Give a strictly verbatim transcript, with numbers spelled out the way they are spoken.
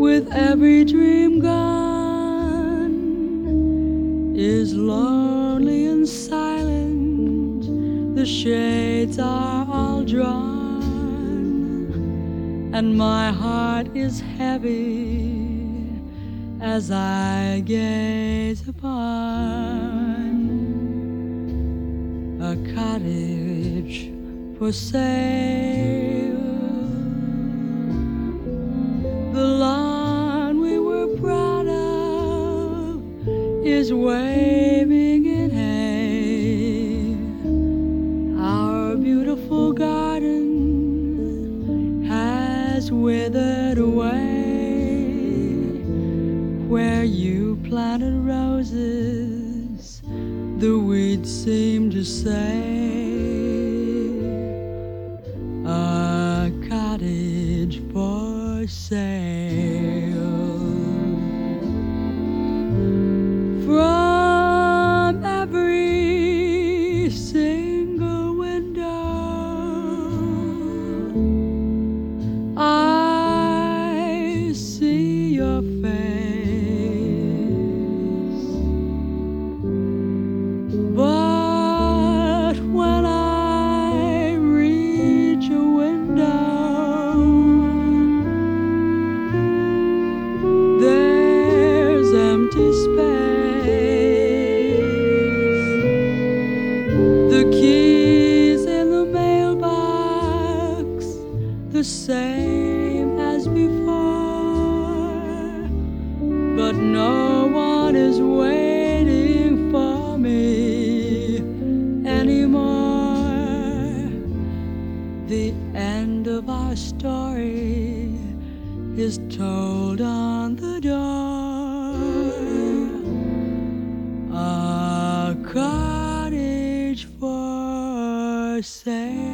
with every dream gone, is lonely and silent. The shades are all drawn, and my heart is heavy as I gaze upon a cottage for sale. The lawn we were proud of is waving in hay. Our beautiful garden has withered away. Where you planted roses, the weeds seem to say, a cottage for sale. From every single window, I see your face, but when I reach a window, there's empty space. The keys in the mailbox, the same as before, but no one is waiting for me anymore. The end of our story is told on the door. A cottage for sale.